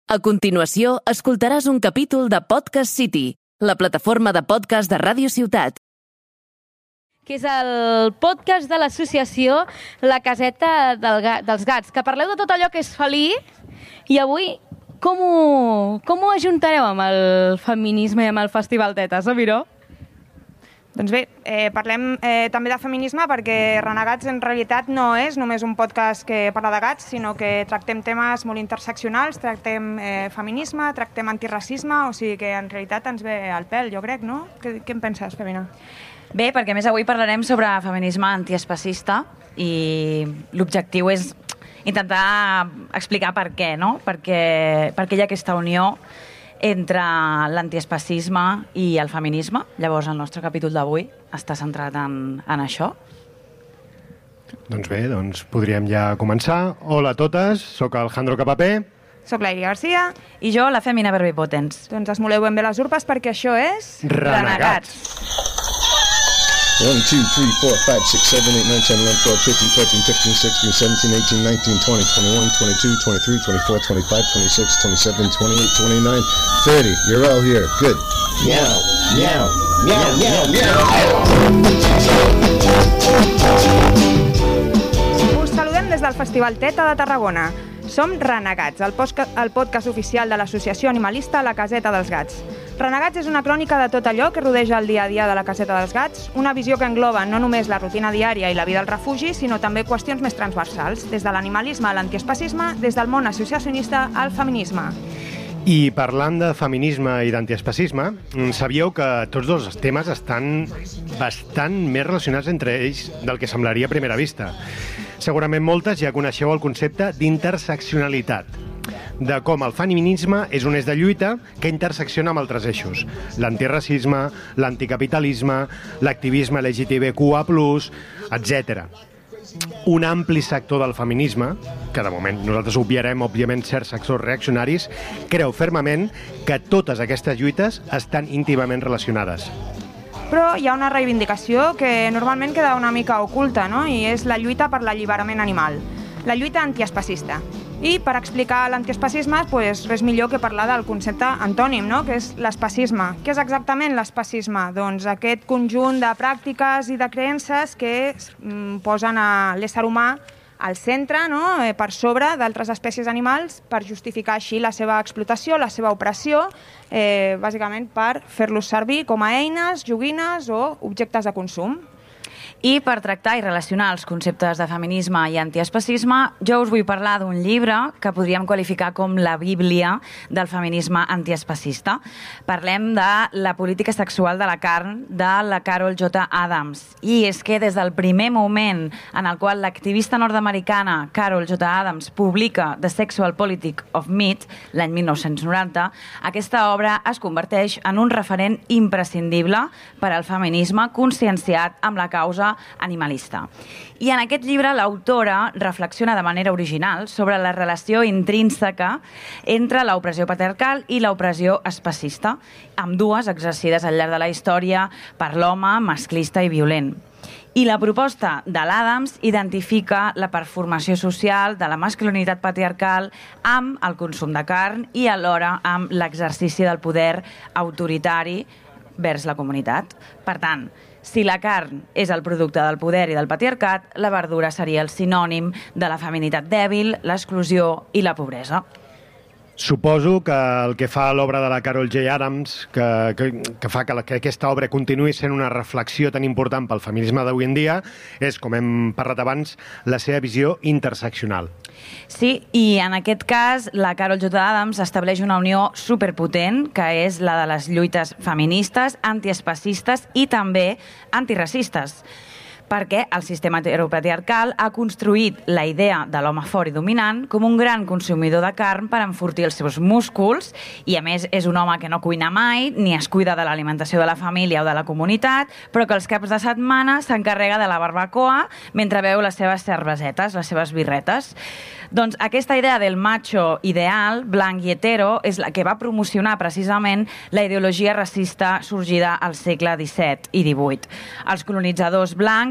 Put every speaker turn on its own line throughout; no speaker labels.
A continuació, escoltaràs un capítol de Podcast City, la plataforma de podcast de Ràdio Ciutat.
Que és el podcast de l'associació La Caseta dels Gats, que parleu de tot allò que és felí, i avui com ho ajuntareu amb el feminisme i amb el Festival Tetes, Miró?
Doncs bé, parlem també de feminisme perquè Renegats en realitat no és només un podcast que parla de gats, sinó que tractem temes molt interseccionals, tractem feminisme, tractem antiracisme, o sigui que en realitat ens ve al pèl, jo crec, no? Què en penses, Femina?
Bé, perquè més avui parlarem sobre feminisme antiespecista i l'objectiu és intentar explicar per què, no? Per què hi ha aquesta unió entre l'antiespecisme i el feminisme. Llavors, el nostre capítol d'avui està centrat en això.
Doncs bé, podríem ja començar. Hola a totes, sóc Alejandro Capapé.
Soc l'Airi Garcia.
I jo, la Femina Verbipotens.
Doncs esmoleu ben bé les urpes perquè això és...
Renegats!
1, 2, 3, 4, 5, 6, 7, 8, 9, 10, 11, 12, 13, 14, 15, 16, 17, 18, 19, 20, 21, 22, 23, 24, 25, 26, 27, 28, 29, 30. You're all here. Good. Meow, meow, meow, meow, meow.
Us saludem des del Festival Teta de Tarragona. Som Renegats, el podcast oficial de l'associació animalista La Caseta dels Gats. Renegats és una crònica de tot allò que rodeja el dia a dia de la Caseta dels Gats, una visió que engloba no només la rutina diària i la vida al refugi, sinó també qüestions més transversals, des de l'animalisme a l'antiespecisme, des del món associacionista al feminisme.
I parlant de feminisme i d'antiespecisme, sabíeu que tots dos temes estan bastant més relacionats entre ells del que semblaria a primera vista. Segurament moltes ja coneixeu el concepte d'interseccionalitat, de com el feminisme és un eix de lluita que intersecciona amb altres eixos. L'antiracisme, l'anticapitalisme, l'activisme LGTBQA+, etc. Un ampli sector del feminisme, que de moment nosaltres obviarem, òbviament, certs sectors reaccionaris, creu fermament que totes aquestes lluites estan íntimament relacionades.
Però hi ha una reivindicació que normalment queda una mica oculta, no? I és la lluita per l'alliberament animal, la lluita antiespecista. I per explicar l'antiespecisme, res millor que parlar del concepte antònim, no? Que és l'especisme. Què és exactament l'especisme? Doncs aquest conjunt de pràctiques i de creences que posen l'ésser humà al centre, no? Per sobre d'altres espècies animals, per justificar així la seva explotació, la seva opressió, bàsicament per fer-los servir com a eines, joguines o objectes de consum.
I per tractar i relacionar els conceptes de feminisme i antiespecisme, jo us vull parlar d'un llibre que podríem qualificar com la bíblia del feminisme antiespecista. Parlem de La política sexual de la carn, de la Carol J. Adams. I és que des del primer moment en el qual l'activista nord-americana Carol J. Adams publica The Sexual Politics of Meat, l'any 1990, aquesta obra es converteix en un referent imprescindible per al feminisme conscienciat amb la causa animalista. I en aquest llibre l'autora reflexiona de manera original sobre la relació intrínseca entre l'opressió patriarcal i l'opressió especista, ambdues exercides al llarg de la història per l'home masclista i violent. I la proposta de l'Adams identifica la performació social de la masculinitat patriarcal amb el consum de carn i alhora amb l'exercici del poder autoritari vers la comunitat. Per tant, si la carn és el producte del poder i del patriarcat, la verdura seria el sinònim de la feminitat dèbil, l'exclusió i la pobresa.
Suposo que el que fa l'obra de la Carol J. Adams, que fa que aquesta obra continuï sent una reflexió tan important pel feminisme d'avui en dia, és, com hem parlat abans, la seva visió interseccional.
Sí, i en aquest cas la Carol J. Adams estableix una unió superpotent, que és la de les lluites feministes, antiespecistes i també antiracistes, perquè el sistema heteropatriarcal ha construït la idea de l'home fort i dominant com un gran consumidor de carn per enfortir els seus músculs i, a més, és un home que no cuina mai ni es cuida de l'alimentació de la família o de la comunitat, però que els caps de setmana s'encarrega de la barbacoa mentre veu les seves cervesetes, les seves birretes. Doncs aquesta idea del macho ideal, blanc i hetero, és la que va promocionar precisament la ideologia racista sorgida al segle XVII i XVIII. Els colonitzadors blancs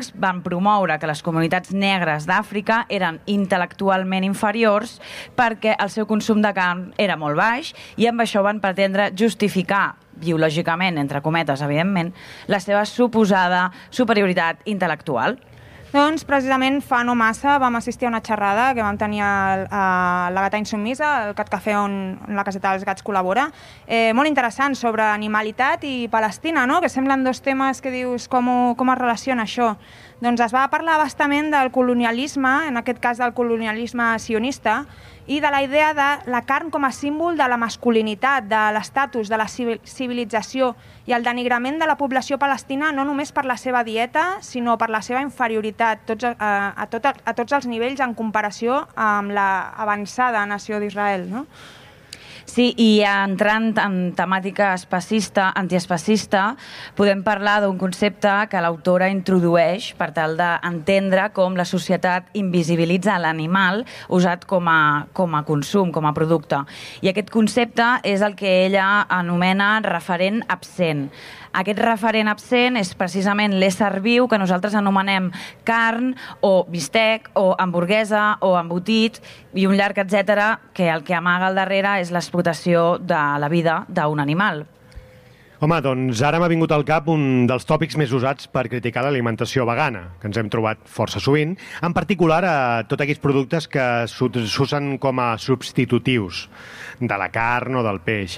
animals van promoure que les comunitats negres d'Àfrica eren intel·lectualment inferiors perquè el seu consum de carn era molt baix i amb això van pretendre justificar biològicament, entre cometes, evidentment, la seva suposada superioritat intel·lectual.
Doncs precisament fa no massa vam assistir a una xerrada que vam tenir a la Gata Insubmisa, el Cat Cafè on la Caseta dels Gats col·labora, molt interessant sobre animalitat i Palestina, no? Que semblen dos temes que dius com es relaciona això. Doncs es va parlar bastament del colonialisme, en aquest cas del colonialisme sionista, i de la idea de la carn com a símbol de la masculinitat, de l'estatus, de la civilització i el denigrament de la població palestina no només per la seva dieta, sinó per la seva inferioritat a tots els nivells en comparació amb l'avançada nació d'Israel, no?
Sí, i entrant en temàtica antiespecista, podem parlar d'un concepte que l'autora introdueix per tal d'entendre com la societat invisibilitza l'animal usat com a consum, com a producte. I aquest concepte és el que ella anomena referent absent. Aquest referent absent és precisament l'ésser viu que nosaltres anomenem carn o bistec o hamburguesa o embotit i un llarg etcètera, que el que amaga al darrere és l'explotació de la vida d'un animal.
Home, doncs ara m'ha vingut al cap un dels tòpics més usats per criticar l'alimentació vegana, que ens hem trobat força sovint, en particular a tots aquells productes que s'usen com a substitutius de la carn o del peix.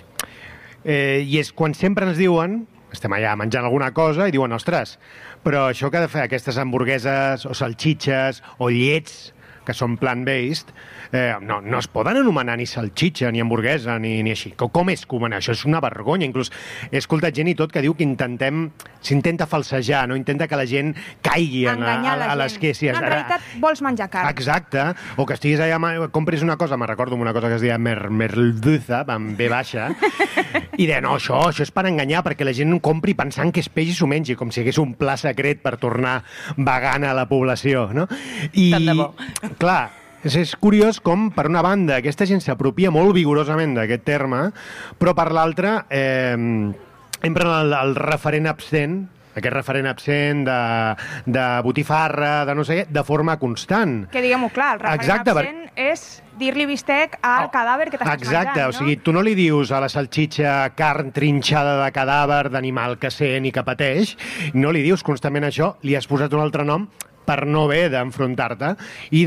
I és quan sempre ens diuen, estem allà menjant alguna cosa i diuen, ostres, però això que ha de fer aquestes hamburgueses o salxitxes o llets que són plant-based, no es poden anomenar ni salxitxa, ni hamburguesa, ni així. Com és que això és una vergonya? Inclús he escoltat gent i tot que diu que s'intenta falsejar, no? Intenta que la gent caigui a les quècies.
En realitat vols menjar carn.
Exacte. O que estiguis allà, compris una cosa, me recordo una cosa que es deia merluza, amb B baixa, i deia, no, això és per enganyar, perquè la gent compri pensant que és peix i s'ho mengi, com si hagués un pla secret per tornar vegana a la població, no?
Tant de bo.
Clar, és curiós com, per una banda, aquesta gent s'apropia molt vigorosament d'aquest terme, però per l'altra empren el referent absent, aquest referent absent de botifarra, de no sé què, de forma constant.
Que diguem-ho clar, el referent absent és dir-li bistec al cadàver que t'estàs menjant, no?
Exacte, o sigui, tu no li dius a la salxitxa carn trinxada de cadàver d'animal que sent i que pateix, no li dius constantment això, li has posat un altre nom per no haver d'enfrontar-te i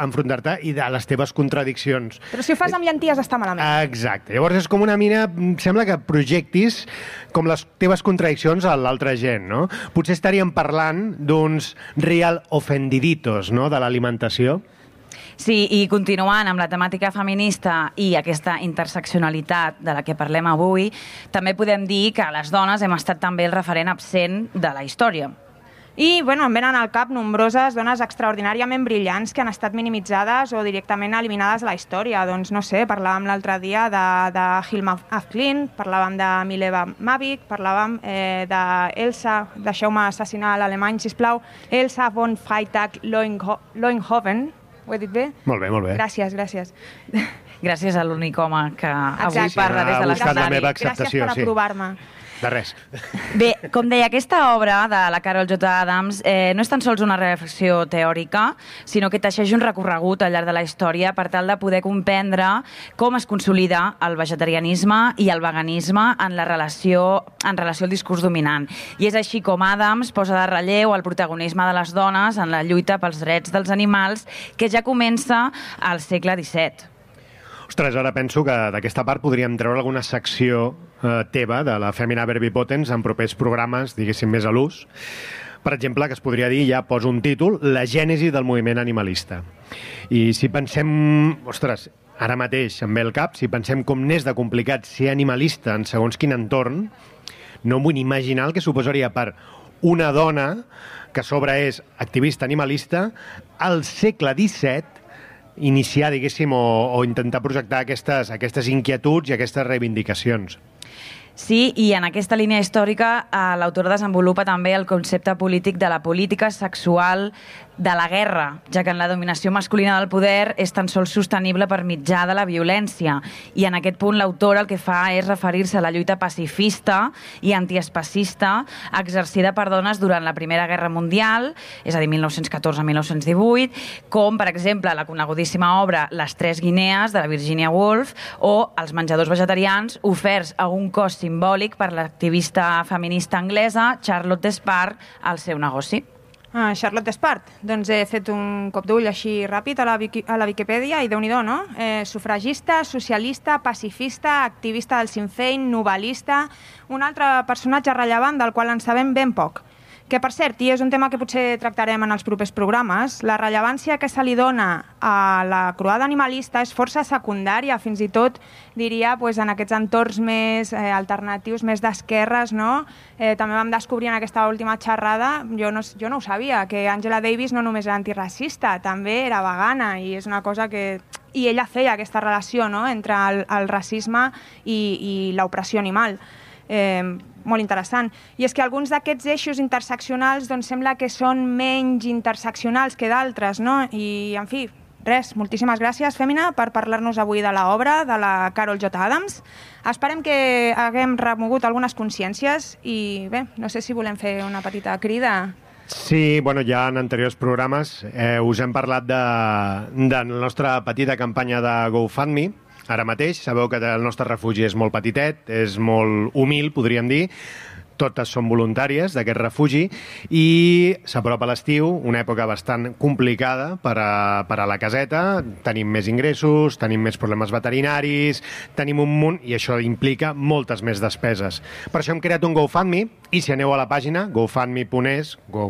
de les teves contradiccions.
Però si ho fas amb llenties està malament.
Exacte. Llavors és com una mina, sembla que projectis com les teves contradiccions a l'altra gent, no? Potser estaríem parlant d'uns real ofendiditos, no?, de l'alimentació.
Sí, i continuant amb la temàtica feminista i aquesta interseccionalitat de la que parlem avui, també podem dir que les dones hem estat també el referent absent de la història.
I, bueno, em venen al cap nombroses dones extraordinàriament brillants que han estat minimitzades o directament eliminades de la història. Doncs, no sé, parlàvem l'altre dia de Hilma af Klint, parlàvem de Mileva Mavic, parlàvem d'Elsa, deixeu-me assassinar l'alemany, sisplau, Elsa von Freitag-Loinghoven. Ho he dit bé?
Molt bé, molt bé.
Gràcies.
Gràcies a l'únic home que avui parla des de
l'escenari.
l'escenari.
Gràcies per aprovar-me.
De res.
Bé, com deia, aquesta obra de la Carol J. Adams no és tan sols una reflexió teòrica, sinó que teixeix un recorregut al llarg de la història per tal de poder comprendre com es consolida el vegetarianisme i el veganisme en relació al discurs dominant. I és així com Adams posa de relleu el protagonisme de les dones en la lluita pels drets dels animals, que ja comença al segle XVII.
Ostres, ara penso que d'aquesta part podríem treure alguna secció teva de la Femina Verbipotens en propers programes, diguéssim, més a l'ús. Per exemple, que es podria dir, ja poso un títol, la gènesi del moviment animalista. I si pensem, ostres, ara mateix em ve al cap, si pensem com n'és de complicat ser animalista en segons quin entorn, no m'ho vull imaginar el que suposaria per una dona que a sobre és activista animalista al segle XVII iniciar, diguéssim, o intentar projectar aquestes inquietuds i aquestes reivindicacions.
Sí, i en aquesta línia històrica l'autor desenvolupa també el concepte polític de la política sexual de la guerra, ja que en la dominació masculina del poder és tan sols sostenible per mitjà de la violència. I en aquest punt l'autor el que fa és referir-se a la lluita pacifista i antiespacista exercida per dones durant la Primera Guerra Mundial, és a dir, 1914-1918, com, per exemple, la conegudíssima obra Les Tres Guinees, de la Virginia Woolf, o Els menjadors vegetarians, oferts a un cost simbòlic per l'activista feminista anglesa Charlotte Despard al seu negoci.
Charlotte Despard. Doncs he fet un cop d'ull així ràpid a la Viquipèdia i déu-n'hi-do, no? Sufragista, socialista, pacifista, activista del Sinn Féin, novel·lista, un altre personatge rellevant del qual en sabem ben poc. Que, per cert, i és un tema que potser tractarem en els propers programes, la rellevància que se li dona a la croada animalista és força secundària, fins i tot, diria, en aquests entorns més alternatius, més d'esquerres, no? També vam descobrir en aquesta última xerrada, jo no ho sabia, que Angela Davis no només era antiracista, també era vegana, i és una cosa que... I ella feia aquesta relació, no?, entre el racisme i l'opressió animal. Molt interessant. I és que alguns d'aquests eixos interseccionals doncs sembla que són menys interseccionals que d'altres, no? I, en fi, res, moltíssimes gràcies, Fèmina, per parlar-nos avui de l'obra de la Carol J. Adams. Esperem que haguem remogut algunes consciències i, bé, no sé si volem fer una petita crida.
Sí, ja en anteriors programes us hem parlat de la nostra petita campanya de GoFundMe. Ara mateix sabeu que el nostre refugi és molt petitet, és molt humil, podríem dir. Totes són voluntàries d'aquest refugi i s'apropa l'estiu, una època bastant complicada per a la caseta. Tenim més ingressos, tenim més problemes veterinaris, tenim un munt i això implica moltes més despeses. Per això hem creat un GoFundMe i si aneu a la pàgina gofundme.es,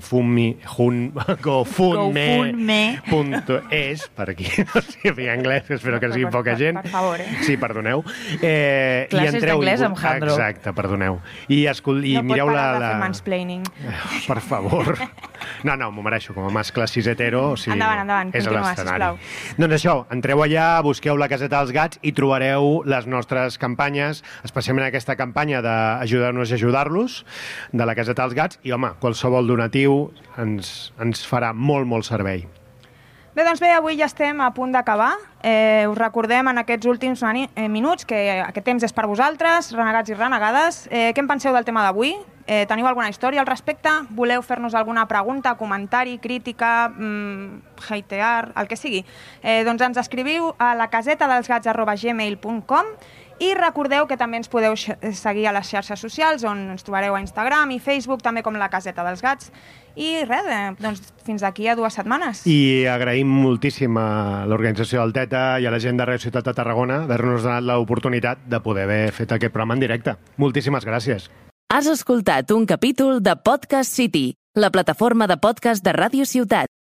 gofundme.es, per aquí no sé anglès, espero que sigui poca gent.
Per favor,
Sí, perdoneu.
Classes d'anglès amb Jandro.
Exacte, perdoneu. I
no
mireu
pot parar de fer mansplaining.
Per favor. No, m'ho mereixo, com a mascle cis hetero. O sigui,
endavant,
és
continua,
l'escenari.
sisplau.
Doncs això, entreu allà, busqueu la caseta dels gats i trobareu les nostres campanyes, especialment aquesta campanya d'ajudar-nos a ajudar-los, de la caseta dels gats, i home, qualsevol donatiu ens farà molt, molt servei.
Bé, doncs bé, avui ja estem a punt d'acabar. Us recordem en aquests últims minuts que aquest temps és per vosaltres, renegats i renegades. Què en penseu del tema d'avui? Teniu alguna història al respecte? Voleu fer-nos alguna pregunta, comentari, crítica, hatear, el que sigui? Doncs ens escriviu a lacasetadelsgats@gmail.com i recordeu que també ens podeu seguir a les xarxes socials, on ens trobareu a Instagram i Facebook, també com La Caseta dels Gats. I res, doncs fins aquí a 2 setmanes.
I agraïm moltíssim a l'organització del Teta i a la gent de Ràdio Ciutat de Tarragona d'haver-nos donat l'oportunitat de poder haver fet aquest programa en directe. Moltíssimes gràcies.
Has escoltat un capítol de Podcast City, la plataforma de podcast de Ràdio Ciutat.